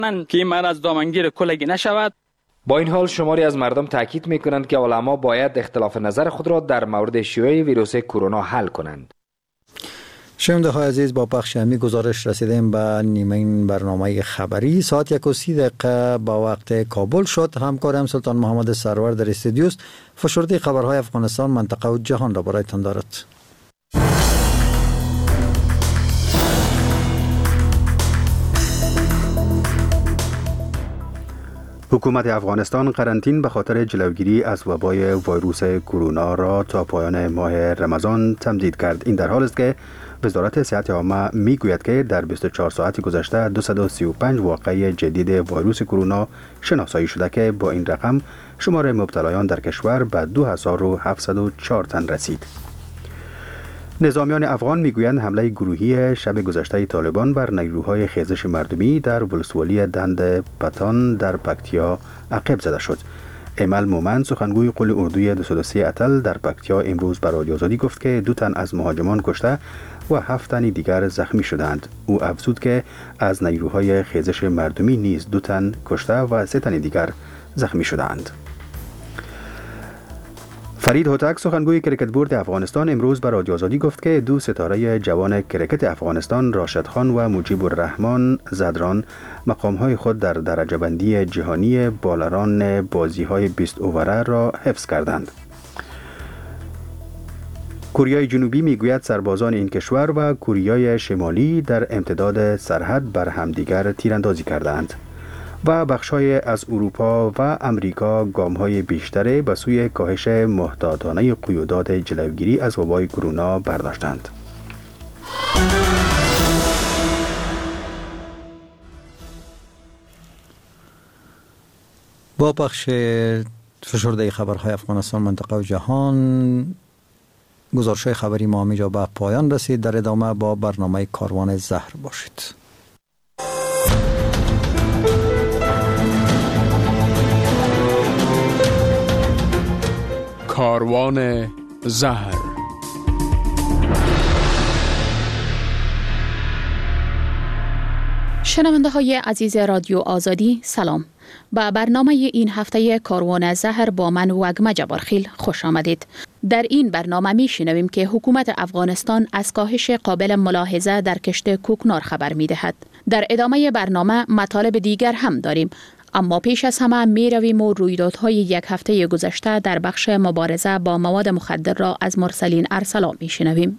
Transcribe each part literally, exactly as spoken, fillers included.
که این مرض دامنگیر کلگی نشود. با این حال شماری از مردم تاکید میکنند که علما باید اختلاف نظر خود را در مورد شیوع ویروس کرونا حل کنند. شنونده های عزیز، با پخش همی گزارش رسیدیم به نیمه برنامه خبری. ساعت یک و سی دقیقه با وقت کابل شد. همکارم سلطان محمد سرور در استودیوست. فشرده خبرهای افغانستان، منطقه و جهان را برایتان دارد. حکومت افغانستان قرنطین به خاطر جلوگیری از وبای ویروس کرونا را تا پایان ماه رمضان تمدید کرد. این در حالی است که وزارت صحت عامه میگوید که در بیست و چهار ساعت گذشته دویست و سی و پنج واقعه جدید ویروس کرونا شناسایی شده که با این رقم شمار مبتلایان در کشور به دو هزار و هفتصد و چهار تن رسید. نظامیان افغان میگویند حمله گروهی شب گذشته طالبان بر نیروهای خیزش مردمی در ولسوالی دند پتان در پکتیا عقب زده شد. ایمل مومن، سخنگوی قول اردوی دویست و سی اتل در پکتیا، امروز به رادیو آزادی گفت که دو تن از مهاجمان کشته و هفت تن دیگر زخمی شدند. او افزود که از نیروهای خیزش مردمی نیز دو تن کشته و سه تن دیگر زخمی شدند. فرید هوتک، سخنگوی کرکت بورد افغانستان، امروز به رادیو آزادی گفت که دو ستاره جوان کرکت افغانستان، راشد خان و مجیب الرحمن زدران، مقامهای خود در درجه بندی جهانی بالران بازی‌های بیست اووره را حفظ کردند. کره جنوبی میگوید سربازان این کشور و کره شمالی در امتداد سرحد بر همدیگر تیراندازی کردند و بخش‌های از اروپا و امریکا گام‌های بیشتری به سوی کاهش محتاطانه قیودات جلوگیری از وبای کرونا برداشتند. با پخش فشرده خبرهای افغانستان، منطقه و جهان، گزارش‌های خبری ما همینجا به پایان رسید. در ادامه با برنامه کاروان زهر باشید. کاروان زهر. شنونده های عزیز رادیو آزادی، سلام. به برنامه این هفته کاروان زهر با من وگمه جبارخیل خوش آمدید. در این برنامه می شنویم که حکومت افغانستان از کاهش قابل ملاحظه در کشت کوکنار خبر می دهد. در ادامه برنامه مطالب دیگر هم داریم، اما پیش از همه می رویم و رویدادهای یک هفته گذشته در بخش مبارزه با مواد مخدر را از مرسلین ارسلان می شنویم.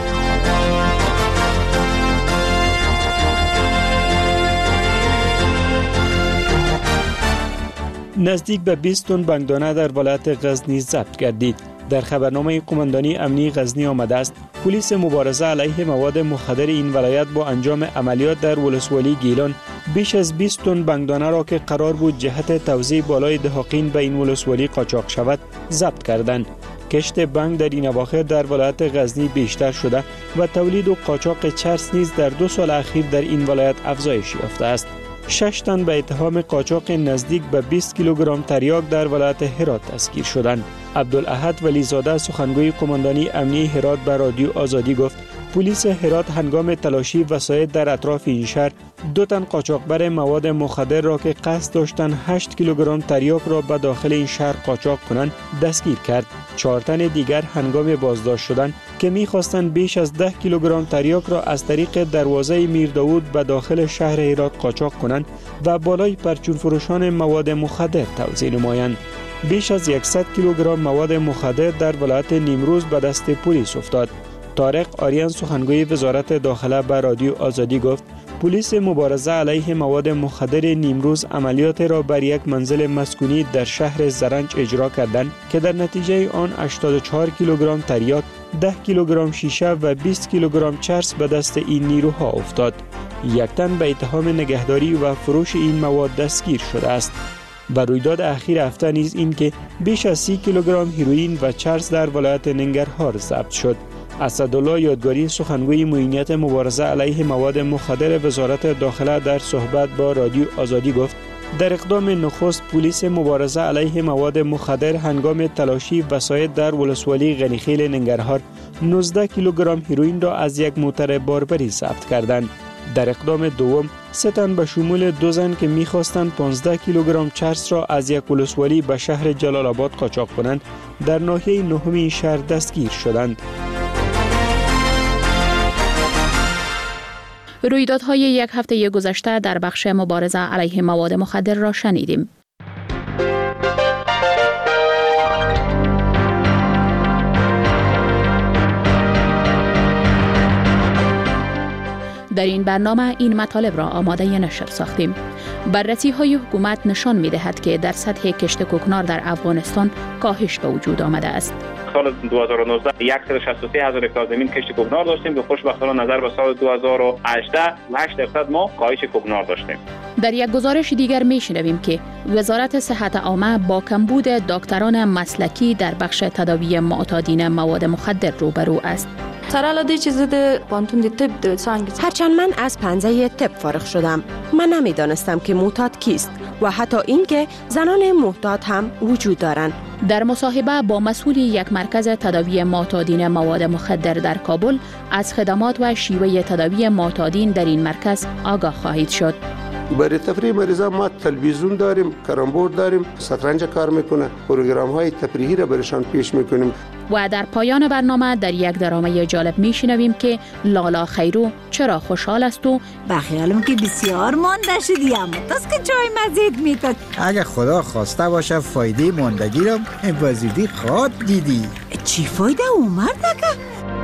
نزدیک به بیست تن بنگدانه در ولایت غزنی ضبط گردید. در خبرنامه قماندانی امنی غزنی آمده است پلیس مبارزه علیه مواد مخدر این ولایت با انجام عملیات در ولسوالی گیلان بیش از بیست تن بنگدانه را که قرار بود جهت توزیع بالای دهاقین به این ولسوالی قاچاق شود ضبط کردند. کشت بنگ در این اواخر در ولایت غزنی بیشتر شده و تولید و قاچاق چرس نیز در دو سال اخیر در این ولایت افزایش یافته است. شش تن به اتهام قاچاق نزدیک به بیست کیلوگرم تریاک در ولایت هرات دستگیر شدند. عبدالاحد ولیزاده، سخنگوی قماندانی امنی هرات، به رادیو آزادی گفت پلیس هرات هنگام تلاشی وسایط در اطراف این شهر دو تن قاچاقبر مواد مخدر را که قصد داشتند هشت کیلوگرم تریاک را به داخل این شهر قاچاق کنند دستگیر کرد. چهار تن دیگر هنگام بازداشت شدند که می‌خواستند بیش از ده کیلوگرم تریاک را از طریق دروازه میر داوود به داخل شهر هرات قاچاق کنند و بالای پرچون فروشان مواد مخدر توزیع نمایند. بیش از صد کیلوگرم مواد مخدر در ولایت نیمروز به دست پلیس افتاد. طارق آریان، سخنگوی وزارت داخله، به رادیو آزادی گفت پلیس مبارزه علیه مواد مخدر نیمروز عملیات را بر یک منزل مسکونی در شهر زرنج اجرا کردند که در نتیجه آن هشتاد و چهار کیلوگرم تریاک، ده کیلوگرم شیشه و بیست کیلوگرم چرس به دست این نیروها افتاد. یک تن به اتهام نگهداری و فروش این مواد دستگیر شده است. و رویداد اخیر هفته نیز این که بیش از سی کیلوگرم هیروئین و چرس در ولایت ننگرهار ضبط شد. اسدالله یادگاری، سخنگوی معینیت مبارزه علیه مواد مخدر وزارت داخله، در صحبت با رادیو آزادی گفت در اقدام نخست پلیس مبارزه علیه مواد مخدر هنگام تلاشی وسایط در ولسوالی غنیخیل ننگرهار نوزده کیلوگرم هیروئین را از یک موتر باربری ضبط کردند. در اقدام دوم سه تن به شمول دو زن که می‌خواستند پانزده کیلوگرم چرس را از یک ولسوالی به شهر جلال آباد قاچاق کنند در ناحیه نهم این شهر دستگیر شدند. رویدادهای یک هفته گذشته در بخش مبارزه علیه مواد مخدر را شنیدیم. در این برنامه این مطالب را آماده نشر ساختیم. بررسی های حکومت نشان می دهد که در سطح کشت کوکنار در افغانستان کاهش به وجود آمده است. سال دو هزار و نوزده صد و شصت و سه هزار هکتار زمین کشت کوکنار داشتیم که خوشبختانه نظر به سال دو هزار و هجده هشت درصد ما کاهش کوکنار داشتیم. در یک گزارش دیگر می شنویم که وزارت صحت عامه با کمبود دکتران مسلکی در بخش تداوی معتادین مواد مخدر روبرو است. سرالاده چیزی ده پانتون دی طب ده سانگی. هرچند من از پنجه طب فارغ شدم، من نمیدانستم که معتاد کیست و حتی اینکه زنان معتاد هم وجود دارند. در مصاحبه با مسئول یک مرکز تداوی معتادین مواد مخدر در کابل از خدمات و شیوه تداوی معتادین در این مرکز آگاه خواهید شد. برای تفریح مریضا ما تلویزیون داریم، کارمبورد داریم، شطرنج کار میکنه، پروگرام های تفریحی را برشان پیش میکنیم. و در پایان برنامه در یک درامه جالب میشنویم که لالا خیرو چرا خوشحال است و بخیالم که بسیار مانده شدی، اما تاست که چای مزید میتد. اگه خدا خواسته باشه فایده ماندگی را بازیدی خواد دیدی. چی فایده اومد که؟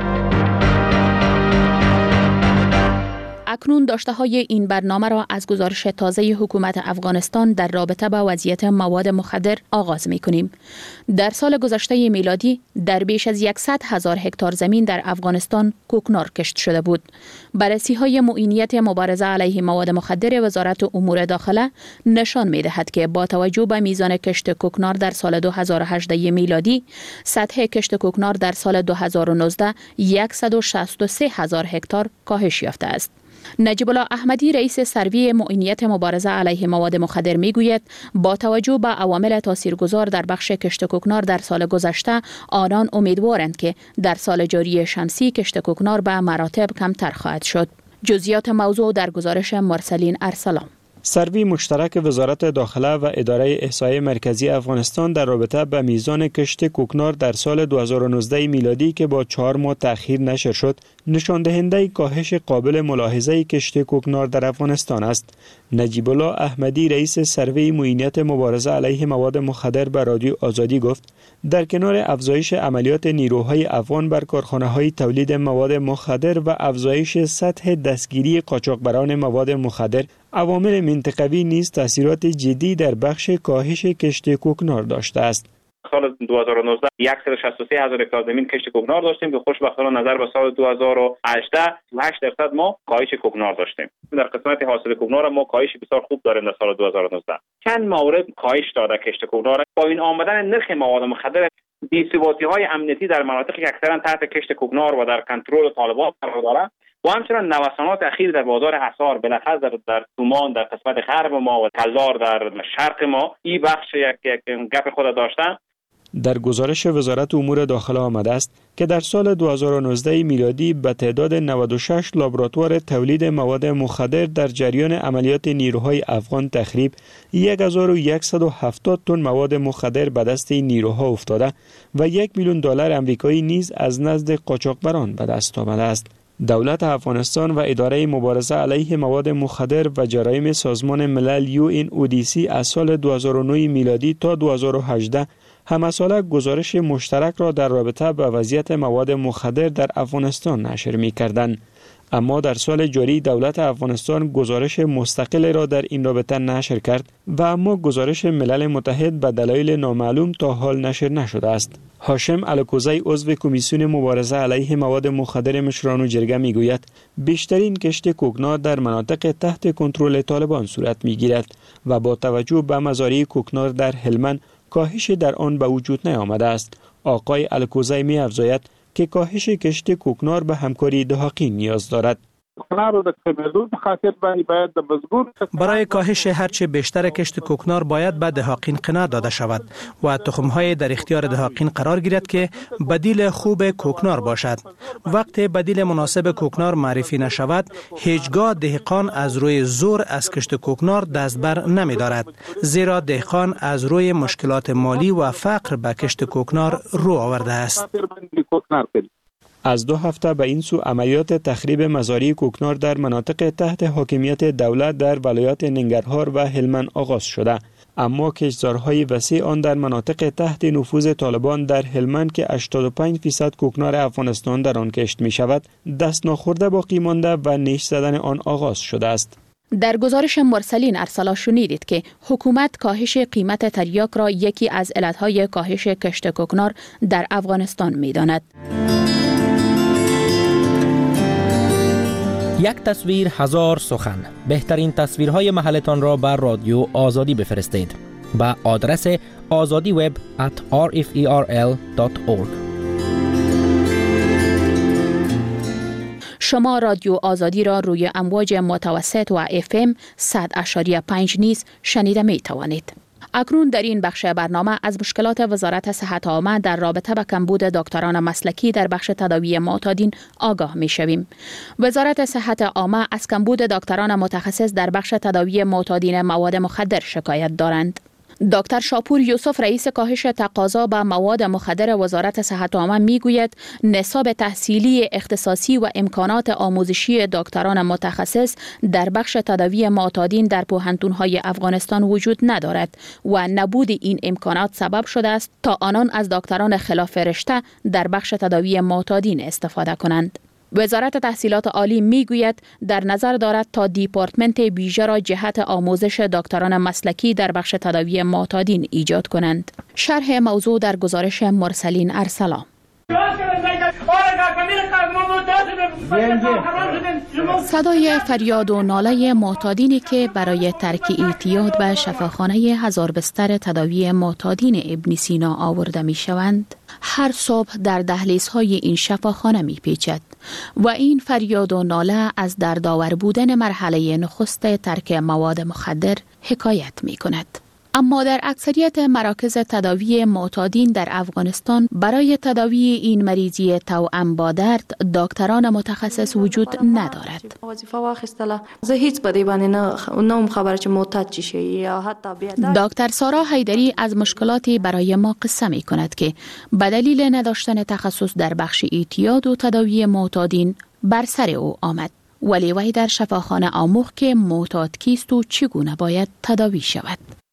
اکنون داشته های این برنامه را از گزارش تازه حکومت افغانستان در رابطه با وضعیت مواد مخدر آغاز می کنیم. در سال گذشته میلادی در بیش از صد هزار هکتار زمین در افغانستان کوکنار کشت شده بود. بررسی های معینیت مبارزه علیه مواد مخدر وزارت امور داخله نشان می دهد که با توجه به میزان کشت کوکنار در سال دو هزار و هجده میلادی، سطح کشت کوکنار در سال دو هزار و نوزده صد و شصت و سه هزار هکتار کاهش یافته است. نجیب الله احمدی رئیس سروی معینیت مبارزه علیه مواد مخدر میگوید با توجه به عوامل تاثیرگذار در بخش کشت کوکنار در سال گذشته، آنان امیدوارند که در سال جاری شمسی کشت کوکنار به مراتب کمتر خواهد شد. جزئیات موضوع در گزارش مرسلین ارسلان. سروی مشترک وزارت داخله و اداره احصای مرکزی افغانستان در رابطه به میزان کشت کوکنار در سال دو هزار و نوزده میلادی که با چهار ماه تأخیر نشر شد، نشان دهنده کاهش قابل ملاحظه کشت کوکنار در افغانستان است. نجیب الله احمدی رئیس سروی معینیت مبارزه علیه مواد مخدر به رادیو آزادی گفت در کنار افزایش عملیات نیروهای افغان بر کارخانه‌های تولید مواد مخدر و افزایش سطح دستگیری قاچاقبران مواد مخدر، عوامل منطقوی نیز تاثیرات جدی در بخش کاهش کشت کوکنار داشته است. سال دو هزار و نوزده صد و شصت و سه هزار هکتار زمین کشت کوکنار داشتیم که خوشبختانه نظر به سال دو هزار و هجده هشت درصد ما کاهش کوکنار داشتیم. در قسمت حاصل کوکنار ما کاهش بسیار خوب داریم در سال دو هزار و نوزده. چند مورد کاهش داده کشت کوکنار. با این آمدن نرخ مواد مخدر، بی‌ثباتی‌های امنیتی در مناطقی که اکثرا تحت کشت کوکنار و در کنترل طالبان قرار دارد و همچنین نوسانات اخیر در بازار اسعار بالاخص در در تومان در قسمت غرب ما و کلدار در شرق ما، این بخش یک یک گپ خود داشتن. در گزارش وزارت امور داخله آمده است که در سال دو هزار و نوزده میلادی به تعداد نود و شش لابراتوار تولید مواد مخدر در جریان عملیات نیروهای افغان تخریب هزار و صد و هفتاد تن مواد مخدر به دست این نیروها افتاده و یک میلیون دلار آمریکایی نیز از نزد قاچاقبران به دست آمده است. دولت افغانستان و اداره مبارزه علیه مواد مخدر و جرایم سازمان ملل یو این او دی سی از سال دو هزار و نه میلادی تا دو هزار و هجده همساله گزارش مشترک را در رابطه با وضعیت مواد مخدر در افغانستان نشر می‌کردند. اما در سال جاری دولت افغانستان گزارش مستقل را در این رابطه نشر کرد و اما گزارش ملل متحد به دلایل نامعلوم تا حال نشر نشده است. هاشم الکوزی عضو کمیسیون مبارزه علیه مواد مخدر مشران و جرگه میگوید بیشترین کشت کوکنار در مناطق تحت کنترل طالبان صورت میگیرد و با توجه به مزارع کوکنار در هلمند کاهش در آن به وجود نیامده است. آقای الکوزی می افزاید که کاهش کشت کوکنار به همکاری دهاقین نیاز دارد. برای کاهش هرچه بیشتر کشت کوکنار باید به دهاقین قناع داده شود و تخم‌های در اختیار دهاقین قرار گیرد که بدیل خوب کوکنار باشد. وقتی بدیل مناسب کوکنار معرفی نشود، هیچگاه دهقان از روی زور از کشت کوکنار دست بر نمی دارد، زیرا دهقان از روی مشکلات مالی و فقر به کشت کوکنار رو آورده است. از دو هفته به این سو عملیات تخریب مزارع کوکنار در مناطق تحت حاکمیت دولت در ولایات ننگرهار و هلمند آغاز شده، اما کشتزارهای وسیع آن در مناطق تحت نفوذ طالبان در هلمند که هشتاد و پنج درصد کوکنار افغانستان در آن کشت می شود دست ناخورده باقی مانده و نیش زدن آن آغاز شده است. در گزارش مرسلین ارسلا شنیدید که حکومت کاهش قیمت تریاک را یکی از علتهای کاهش کشت کوکنار در افغانستان می داند. یک تصویر هزار سخن. بهترین تصویرهای محلتان را بر رادیو آزادی بفرستید با آدرس آزادی وب ات آر اف ای آر ال دات اورگ. شما رادیو آزادی را روی امواج متوسط و اف ام صد و پنج نیز شنیده می توانید. اکنون در این بخش برنامه از مشکلات وزارت صحت عامه در رابطه با کمبود دکتران مسلکی در بخش تداوی معتادین آگاه می شویم. وزارت صحت عامه از کمبود دکتران متخصص در بخش تداوی معتادین مواد مخدر شکایت دارند. دکتر شاپور یوسف رئیس کاهش تقاضا به مواد مخدر وزارت صحت عامه میگوید نصاب تحصیلی اختصاصی و امکانات آموزشی دکتران متخصص در بخش تداوی معتادین در پوهنتون‌های افغانستان وجود ندارد و نبود این امکانات سبب شده است تا آنان از دکتران خلاف رشته در بخش تداوی معتادین استفاده کنند. وزارت تحصیلات عالی میگوید در نظر دارد تا دیپارتمنت ویژه را جهت آموزش دکتران مسلکی در بخش تداوی معتادین ایجاد کنند. شرح موضوع در گزارش مرسلین ارسلا. صدای فریاد و ناله معتادینی که برای ترک اعتیاد به شفاخانه هزار بستر تداوی معتادین ابن سینا آورده می شوند هر صبح در دهلیزهای این شفاخانه می پیچد و این فریاد و ناله از دردآور بودن مرحله نخست ترک مواد مخدر حکایت می کند. اما در اکثریت مراکز تداوی معتادین در افغانستان برای تداوی این مریضی توأم با درد دکتران متخصص وجود ندارد. وظیفه واخیستله زه هیڅ په دې باندې نه نوم خبره چې معتاد چی شي یا حتی بیا. دکتر سارا حیدری از مشکلاتی برای ما قصه می کند که به دلیل نداشتن تخصص در بخش اعتیاد و تداوی معتادین بر سر او آمد. ولی وی در شفاخانه آموخت که معتاد کیست و چگونه باید تداوی شود.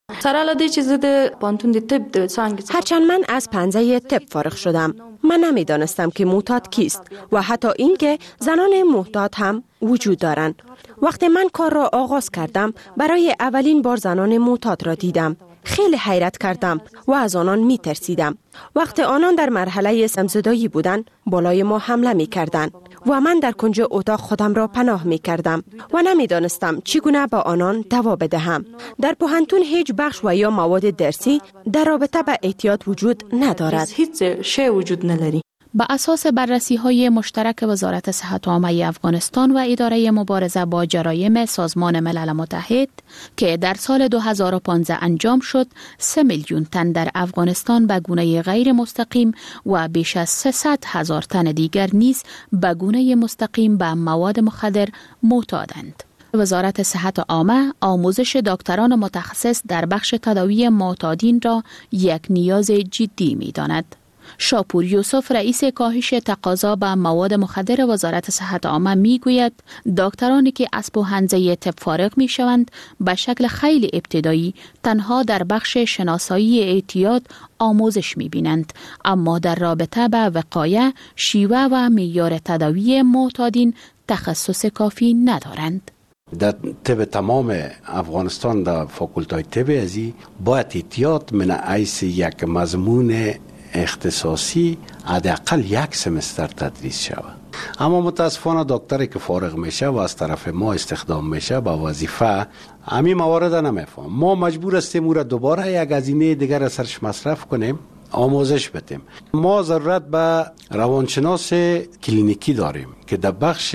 هرچند من از پنجه طب فارغ شدم، من نمیدانستم که معتاد کیست و حتی اینکه زنان معتاد هم وجود دارند. وقتی من کار را آغاز کردم برای اولین بار زنان معتاد را دیدم. خیلی حیرت کردم و از آنان می ترسیدم. وقتی آنان در مرحله سمزدایی بودند بالای ما حمله می کردند و من در کنج اتاق خودم را پناه می کردم و نمی دانستم چگونه با آنان دوا بدهم. در پوهنتون هیچ بخش و یا مواد درسی در رابطه با اعتیاد وجود ندارد. هیچ شی وجود نداری. با اساس بررسی‌های مشترک وزارت صحت عامه افغانستان و اداره مبارزه با جرایم سازمان ملل متحد که در سال دو هزار و پانزده انجام شد، سه میلیون تن در افغانستان به گونه غیر مستقیم و بیش از سیصد هزار تن دیگر نیز به گونه مستقیم به مواد مخدر معتادند. وزارت صحت عامه آموزش دکتران متخصص در بخش تداوی معتادین را یک نیاز جدی می‌داند. شاپور یوسف رئیس کاهش تقاضا به مواد مخدر وزارت صحت عامه میگوید دکترانی که از پوهنځی طب فارغ می شوند به شکل خیلی ابتدایی تنها در بخش شناسایی اعتیاد آموزش می بینند، اما در رابطه به وقایع، شیوه و معیار تداوی معتادین تخصص کافی ندارند. در طب تمام افغانستان در فاکولتای طب ازی باید اعتیاد من حیث یک مضمون اختصاصی حداقل یک سمستر تدریس شود. اما متاسفانه دکتری که فارغ میشه و از طرف ما استخدام میشه با وظیفه همین موارد نمیفهم. ما مجبور هستیم او را دوباره یک هزینه دیگر سرش مصرف کنیم، آموزش بدیم. ما ضرورت به روانشناس کلینیکی داریم که در بخش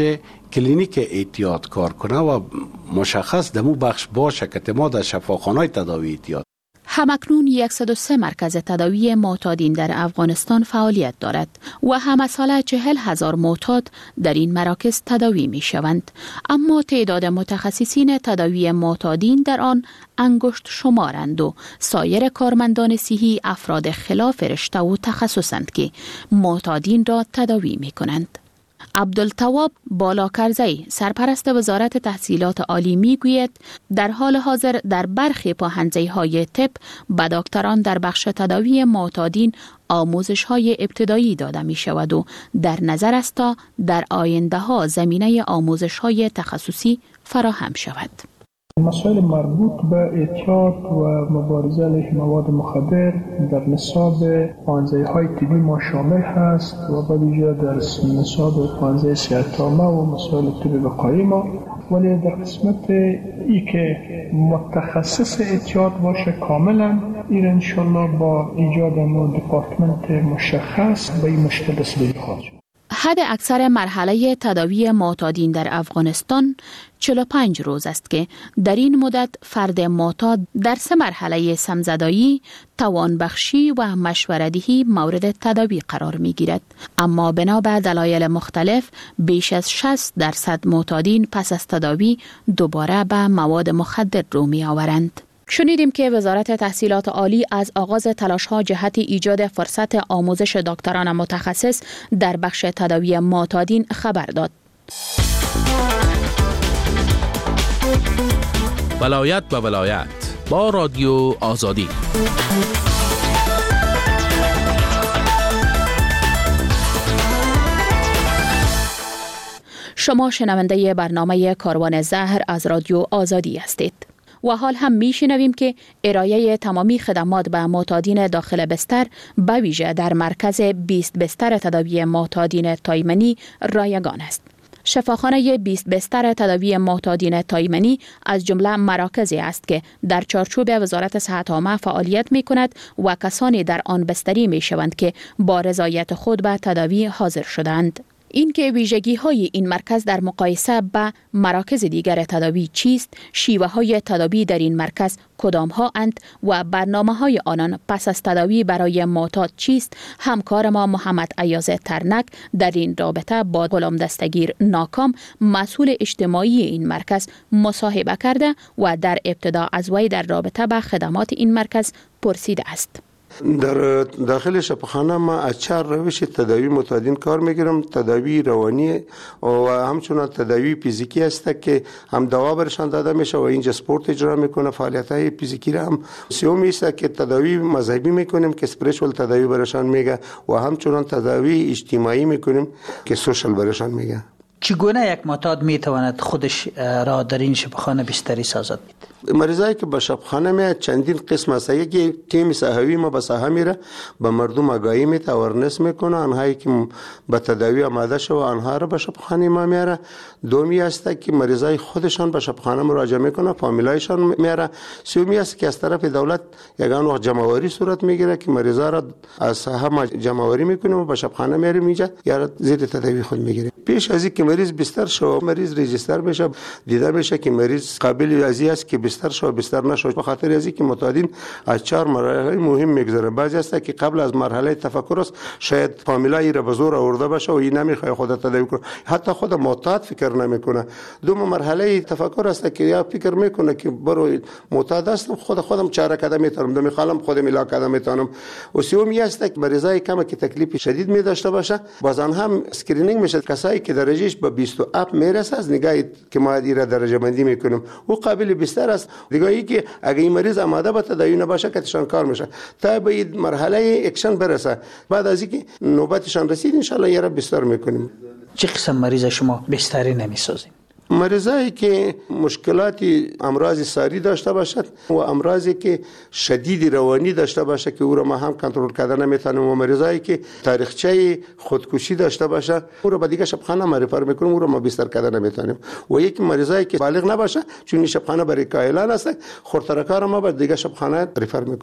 کلینیک احتیاط کار کنه و مشخص دمو بخش باشه که ما در شفاخانه تداوی احتیاط. همکنون صد و سه مرکز تداوی معتادین در افغانستان فعالیت دارد و همه ساله چهل هزار معتاد در این مراکز تداوی می شوند. اما تعداد متخصصین تداوی معتادین در آن انگشت شمارند و سایر کارمندان صحی افراد خلاف رشته و تخصصند که معتادین را تداوی می کنند. عبدالتواب بالاکرزی سرپرست وزارت تحصیلات عالی می گوید در حال حاضر در برخی پاهنجی‌های طب به دکتران در بخش تداوی معتادین آموزش های ابتدایی داده می شود و در نظر است تا در آینده ها زمینه آموزش های تخصصی فراهم شود. مسائل مربوط به اعتیاد و مبارزه علیه مواد مخدر در نصاب پانزده‌های طبی ما شامل هست و به ویژه در نصاب پانزده صحت عامه و مسائل طب بقایی ما، ولی در قسمت ای که متخصص اعتیاد باشه کاملا این انشالله با ایجاد نو دپارتمنت مشخص به این مشکل رسیدگی خواهد شد. حد اکثر مرحله تداوی معتادین در افغانستان چهل و پنج روز است که در این مدت فرد معتاد در سه مرحله سمزدایی، توانبخشی و مشوره‌دهی مورد تداوی قرار می گیرد. اما بنا به دلایل مختلف بیش از شصت درصد معتادین پس از تداوی دوباره به مواد مخدر رو می آورند. شنیدیم که وزارت تحصیلات عالی از آغاز تلاش‌ها جهت ایجاد فرصت آموزش دکتران متخصص در بخش تداوی معتادین خبر داد. ولایت به ولایت با رادیو آزادی. شما شنونده برنامه کاروان زهر از رادیو آزادی هستید. و حال هم میشنویم که ارائه تمامی خدمات به معتادین داخل بستر به ویژه در مرکز بیست بستر تداوی معتادین تایمنی رایگان است. شفاخانه بیست بستر تداوی معتادین تایمنی از جمله مراکزی است که در چارچوب وزارت صحت عامه فعالیت می کند و کسانی در آن بستری می شوند که با رضایت خود به تداوی حاضر شدند. این که ویژگی های این مرکز در مقایسه با مراکز دیگر تداوی چیست، شیوه های تداوی در این مرکز کدام ها اند و برنامه های آنان پس از تداوی برای معتاد چیست، همکار ما محمد عیاض ترنک در این رابطه با غلام دستگیر ناکام مسئول اجتماعی این مرکز مصاحبه کرده و در ابتدا از وی در رابطه با خدمات این مرکز پرسیده است. در داخل شفاخانه ما از چهار روش تداوی معتادین کار میگیرم. تداوی روانی و همچنان تداوی فیزیکی است که هم دوا برشان داده میشه و اینجا سپورت اجرا میکنه، فعالیت های فیزیکی را هم. سومی است که تداوی مذهبی میکنیم که اسپریچوال تداوی برشان میگه و همچنان تداوی اجتماعی میکنیم که سوشال برشان میگه. چگونه یک معتاد میتواند خودش را در این شفاخانه بستری سازد؟ مریضایی که به شفاخانه میاد چندین قسم است. یکی تیم صحوی ما به ساحه میره، به مردم آگاهی میده، اورنس میکنه، آنهایی که به تداوی آماده شو آنها را به شفاخانه ما میاره. دومی است که مریضای خودشان به شفاخانه مراجعه میکنه، فامیلایشان میاره. سومی است که از طرف دولت یگان وقت جمع‌آوری صورت میگیره که مریضا را از ساحه ما جمع‌آوری میکنیم و به شفاخانه میاریم اینجا یا زیر تداوی خود میگیریم. پیش از اینکه مریض بستر شو، مریض رجیستر بشه، دیده بشه که مریض قابل ازی است که بستر شو بستر نشو. به خاطر ازی که معتادین از چهار مرحله مهم میگذره. بعضی است که قبل از مرحله تفکر است، شاید فامیلای را به زور آورده باشه و این نمیخواد خودت تداوی کنه، حتی خود معتاد فکر نمیکنه. دوم مرحله تفکر است که یا فکر میکنه که برو معتاد هستم، خود خودم چاره کردم میتونم، دمی خالم خودم علاج کردم میتونم. و سومی است که مریضای کم که تکلیف شدید می داشته باشه، باز آن هم اسکرینینگ میشه. کسایی که درجهش به بیست و هفت میرسه از نگاه که ما دیره درجه بندی میکنیم و قابل بستر است. دیگه ای که اگه این مریض آماده به تداوی نباشه که تشان کار میشه تا به این مرحله اکشن برسه. بعد از اینکه نوبتشان رسید ان شاء الله یه را بستر میکنیم. چه قسم مریض شما بستری نمیسازیم؟ مریضایی که مشکلات امراض ساری داشته باشد و امراضی که شدید روانی داشته باشه که او را ما هم کنترل کردن نمیتونیم و مریضایی که تاریخچه خودکشی داشته باشه او را به دیگه شفاخانه ما ریفر میکنیم، او را ما بستر کردن نمیتونیم. و یک مریضایی که بالغ نباشه چون شفاخانه برای کاهلان است، خردترکا را ما به دیگه شفاخانه ریفر میکنیم.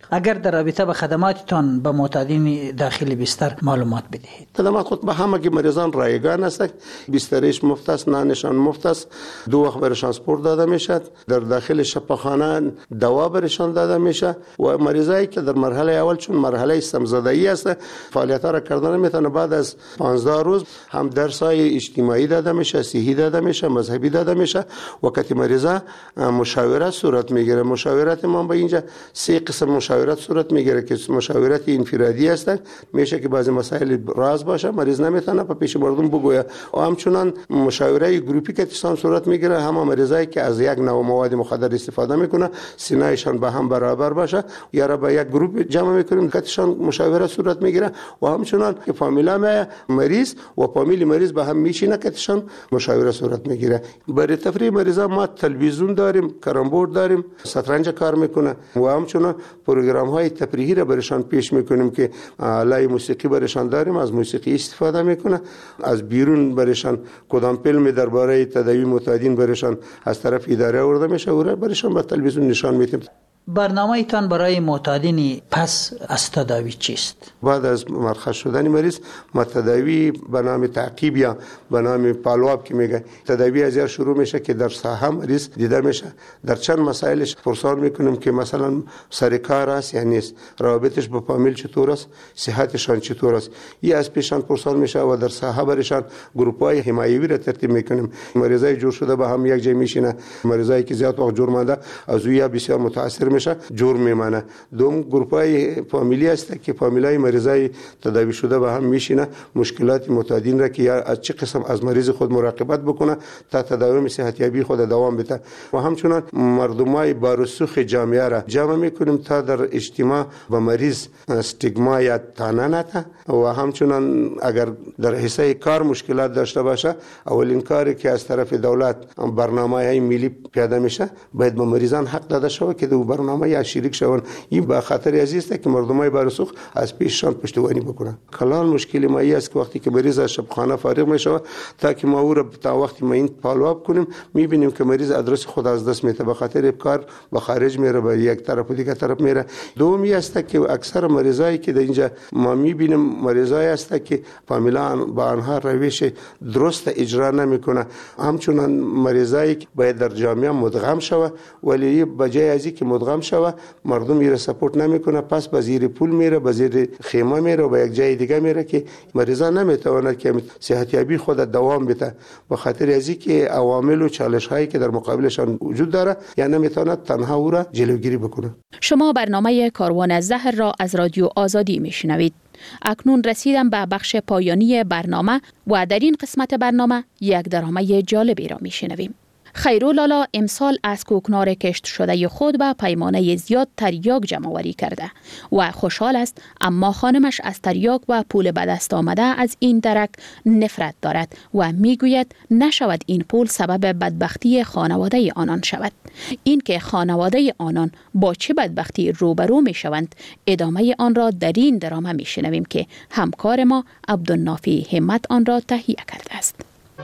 اگر در رابطه به خدماتتان به معتادین داخل بستر معلومات بدهید. خدمات خود به همه مریضان رایگان است. بسترش مفت است، نانشان مفت است، دو وقت برشان سپورت داده میشد، در داخل شفاخانه دوا برشان داده میشه و مریضایی که در مرحله اول چون مرحله استمزدایی است فعالیت‌ها را کردن میتونه بعد از پانزده روز هم درس‌های اجتماعی داده میشه، صحی داده میشه، مذهبی داده میشه. وقتی مریضا مشاورت صورت میگیره، مشاورت ما به اینجا سه قسم مشاورت صورت میگیره که مشاورت انفرادی هستن، میشه که بعضی مسائل راز باشه مریض نمیتونه په پیش مردم بگویه و همچنان مشاوره گروپی که تسان صورت میگیره همه مریضایی که از یک نوع مواد مخدر استفاده میکنه سینه‌شان به هم برابر باشه یا را به یک گروپ جمع میکنیم که تسان مشاوره صورت میگیره و همچنان که فامیلا مریض و فامیل مریض به هم میشینه که تسان مشاوره صورت میگیره. برای تفریح مریضا ما تلویزیون داریم، کرامبورد داریم، شطرنج کار میکنه و همچنان پروگرام های تفریحی را برشان پیش میکنیم که آلای موسیقی برشان داریم، از موسیقی استفاده میکنه. از بیرون برشان کدام فیلم درباره تداوی معتادین برشان از طرف اداره آورده میشه و برشان به تلویزیون نشان میدیم. برنامه ایتان برای معتادین پس از تداوی چیست؟ بعد از مرخص شدن مریض ما تداوی به نام تعقیب یا به نام پالواب که میگه تداوی از شروع میشه که در ساحه مریض دیده میشه. در چند مسائلش پرسان میکنیم که مثلا سر کار است یا نیست، روابطش با فامیل چطور است، صحتشان چطور است. این از پیشان پرسان میشه و در ساحه برشان گروپ‌های حمایوی را ترتیب میکنیم. مریضای جور شده با هم یک جای میشینه، مریضایی که زیاد وقت جور مانده از اویا بسیار متاثر میشه جور میمانه. دوم گروپ‌های فامیلی است که فامیلای مریضای تداوی شده با هم میشینه مشکلات معتادین را که از چه قسم از مریض خود مراقبت بکنه تا تداوم صحتیابی خود دوام بده و همچنان مردمای بارسوخ جامعه را جمع میکنیم تا در اجتماع با مریض استیگما یا طعنه نده و همچنان اگر در حصه کار مشکلات داشته باشه اولین کاری که از طرف دولت برنامه‌های ملی پیاده میشه باید به مریضان حق داده شود که دو برنامه یا شریک شون. این با خطر عزیز است که مردمای بارسوخ از پیششان پشتیبانی بکنن. کلان مشکل ما است که وقتی که مریض از شبخانه فارغ میشه تا که ما او را تا وقتی ما این پالواب کنیم میبینیم که مریض ادرس خود از دست میده به خاطر کار به خارج میره به یک طرف و دیگه طرف میره. دومی است که اکثر مریضایی که در اینجا ما میبینیم مریضایی است که فامیلا با آنها روش درست اجرا نمیکنه. همچنان مریضایی که باید در جامعه مدغم شوه ولی بجای از اینکه مدغم شوه مردم میره سپورت نمیکنه، پس به زیر پول میره، به زیر خیمه میره و به یک جای دیگه میره که مریضا نمیتواند که صحتیابی خود دوام بده به خاطر از اینکه عوامل و چالش هایی که در مقابلشان وجود داره یا نمیتواند تنها او را جلوگیری بکنه. شما برنامه کاروان زهر را از رادیو آزادی میشنوید. اکنون رسیدم به بخش پایانی برنامه و در این قسمت برنامه یک درامه جالبی را میشنویم. خیرولالا امسال از کوکنار کشت شده خود به پیمانه زیاد تریاک جمع‌آوری کرده و خوشحال است، اما خانمش از تریاک و پول به دست آمده از این درک نفرت دارد و میگوید نشود این پول سبب بدبختی خانواده آنان شود. این که خانواده آنان با چه بدبختی روبرو می شوند ادامه آن را در این درامه می شنویم که همکار ما عبدالنافی همت آن را تهیه کرده است.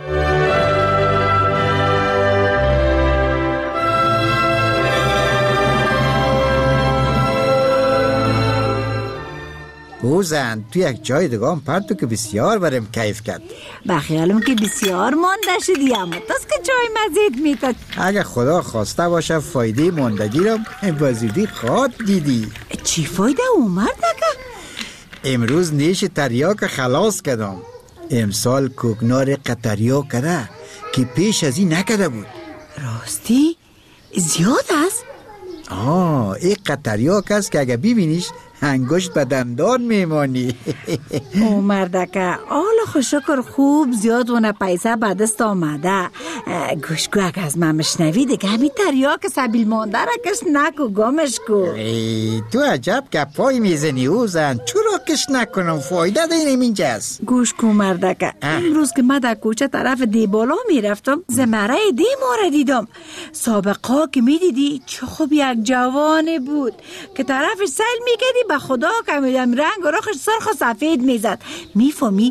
او زن تو یک جای دگام پرتو که بسیار برم کیف کرد. بخیالم که بسیار مانده شدی اما تاس که چای مزید میتد. اگه خدا خواسته باشه فایده ماندگی را بزودی خواد دیدی. چی فایده اومد دکه؟ امروز نیش تریاک خلاص کردم. امسال کوکنار قطریاک کده که پیش از این نکده بود. راستی؟ زیاد است؟ آه این قطریاک است که اگه ببینیش انگشت به دندان میمانی. او مردکه آلا خوشکر خوب زیاد ونه پیسه به دست آمده. گوشگو اگه از من مشنوی دیگه همی تریاک سبیل مانده را کش نکو گمش کو. ای تو عجب گپای میزنی او زن، چرا کش نکنم فایده دینم اینجاست. گوش کو مردکه امروز که من در کوچه طرف دی بالا میرفتم زمره دی ما دیدم. سابقا که میدیدی چه خوب یک جوانی بود که طرفش سیل میکردی به خدا کمیدم رنگ و رخش سرخ و سفید میزد. میفهمی آ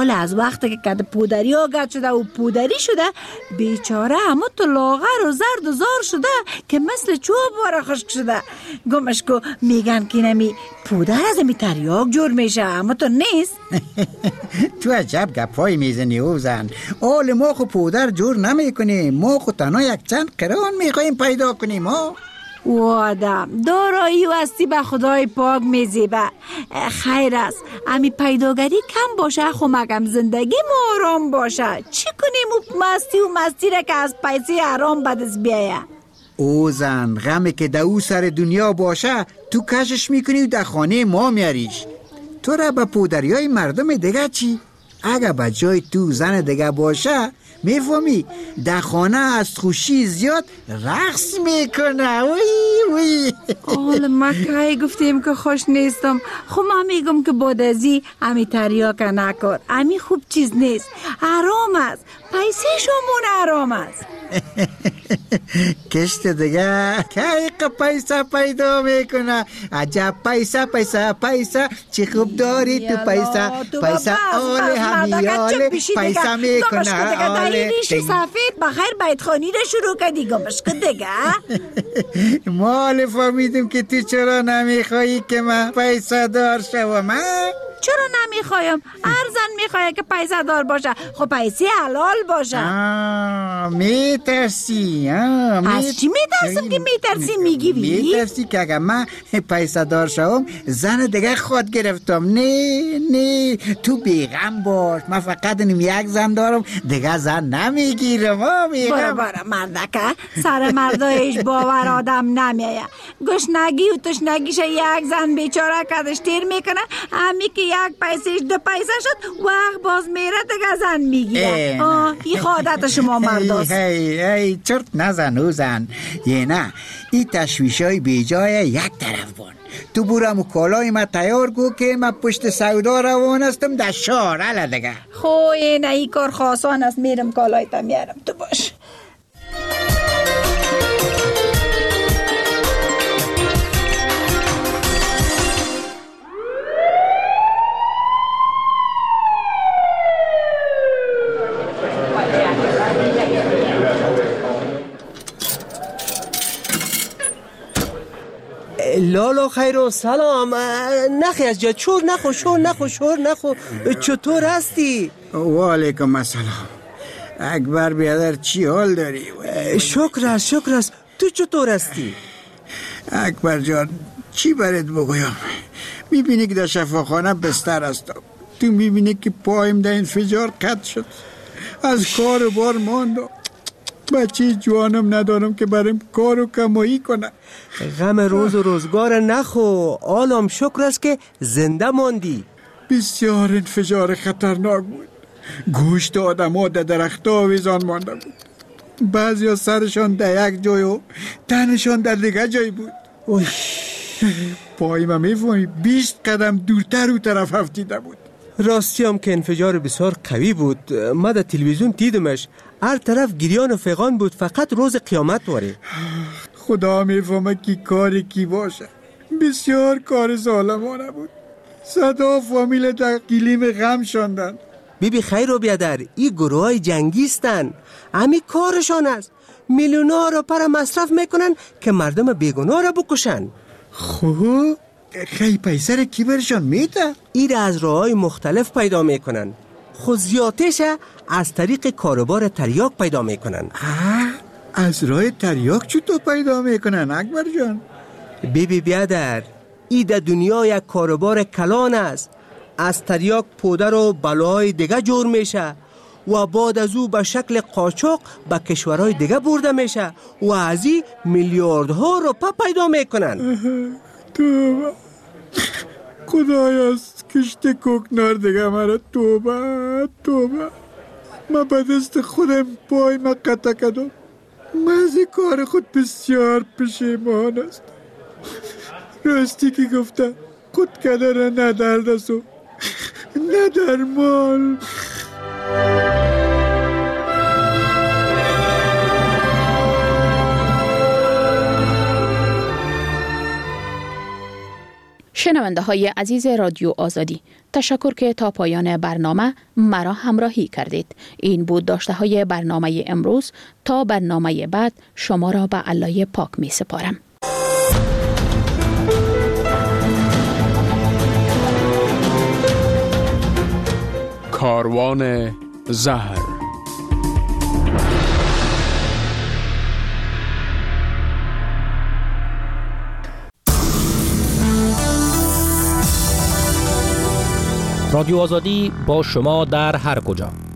حال از وقتی که کد پودری آگد شده و پودری شده بیچاره همه تو لاغر و زرد و زار شده که مثل چوب باره خشک شده. گمش کو میگن که نمی پودر از می تریاک جور میشه اما تو نیست. تو عجب گپای میزنی اوزن. آل ما خو پودر جور نمی کنیم، ما خو تنها یک چند قران میخواییم پیدا کنیم. ها وادم دارایی و هستی به خدای پاک میزیبه. خیر است امی پیداگری کم باشه خو مگم زندگی ما آرام باشه. چی کنیم و مستی و مستی را که از پیسی حرام بدست بیایه. اوزن غمی که دو سر دنیا باشه تو کشش میکنی و در خانه ما میاریش. تو را به پودری های مردم دیگه چی؟ اگه به جای تو زن دیگه باشه میفهمی در خانه از خوشی زیاد رقص میکنه. وی وی حالا ما که گفتیم که خوش نیستم، خب من میگم که بعد ازی امی تریاک نکن، امی خوب چیز نیست، حرام است، پیسه شمون حرام است. کشت دیگه که پیسه پیدا میکنه. عجب پیسه پیسه پیسه چی خوب داری تو پیسه پیسه آل همیال پیسه میکنه. آل ریش سفید بخیر بیتخانی رو شروع کردی. گمش که دیگه مال فهمیدیم که تو چرا نمیخوایی که من پیسه دار شوم. چرا نمیخوایم؟ هر زن میخواه که پیسه دار باشه، خب پیسه حلال باشه. آه میترسی. از چی میترسم که میترسی میگی بی؟ میترسی که اگه من پیسه دار شوم زن دیگه خود گرفتم. نه نه تو بیغم باش، من فقط نیم یک زن دارم دیگه زن نمیگیرم. برا برا مردکه سر مردایش باور آدم نمیایه. گشنگی و تشنگیش یک زن بیچاره کدش تیر میکنه، همی که یک پیسهش دو پیسه شد وقت باز میره دیگه زن میگیره. این خادت شما مرداست. ای ای چرت نزن او زن. یه نه این تشویش های بی جای یک طرف بان. تو برم و کالای ما تیار گو که من پشت سودا روان هستم در شهر. علا دیگه خو این ای کار خاصان است، میرم کالای تا میارم. تو باش. لالا خیر و سلام. نخی از جا چور نخو شور نخو شور نخو. چطور هستی؟ و علیکم السلام. اکبر بیادر چی حال داری؟ شکر است شکر است. تو چطور هستی؟ اکبر جان چی برات بگویم؟ میبینی که در شفاخانه بستر هستم. تو میبینی که پایم در انفجار قطع شد، از کار بار ماندم. بچه جوانم ندارم که برام کار و کمایی کنه. غم روز و روزگار نخو. آلام شکر است که زنده ماندی. بسیار انفجار خطرناک بود. گوشت آدم ها در درخت ها ویزان مانده بود. بعضی ها سرشان در یک جای و تنشان در دیگه جای بود. اوی پای ما میفهمی بیست قدم دورتر او طرف افتیده بود. راستی هم که انفجار بسیار قوی بود. ما در تلویزیون دیدمش، هر طرف گریان و فغان بود، فقط روز قیامت واره. خدا میفهمه کی کاری کی باشه. بسیار کار ظالمانه بود. صدا فامیل در گلیم غم شاندن. بیبی خیر و بیادر این گروه های جنگیستن، همی کارشان است. میلیونا را پر مصرف میکنن که مردم بیگناه را بکشن. خوب خیلی پیسه را کی برشان میده؟ این از راه های مختلف پیدا میکنن. خود زیادش از طریق کاروبار تریاک پیدا میکنن. از راه تریاک چطور پیدا میکنن اکبر جان؟ بیبی بیادر ای در دنیا یک کاروبار کلان است. از تریاک پودر و بلاهای دیگه جور میشه و بعد از او به شکل قاچاق به کشورهای دیگه برده میشه و از این میلیاردها روپا پیدا میکنن. توبه خدایا کشت کوکنار دیگه مرا. توبه توبه من به دست خودم پای من قطع کردم. من از کار خود بسیار پشیمان است. راستی که گفته خود کدر نه در دستو نه در مال. شنونده های عزیز رادیو آزادی، تشکر که تا پایان برنامه مرا همراهی کردید. این بود داشته های برنامه امروز. تا برنامه بعد شما را به الله پاک می سپارم. کاروان زهر. رادیو آزادی با شما در هر کجا.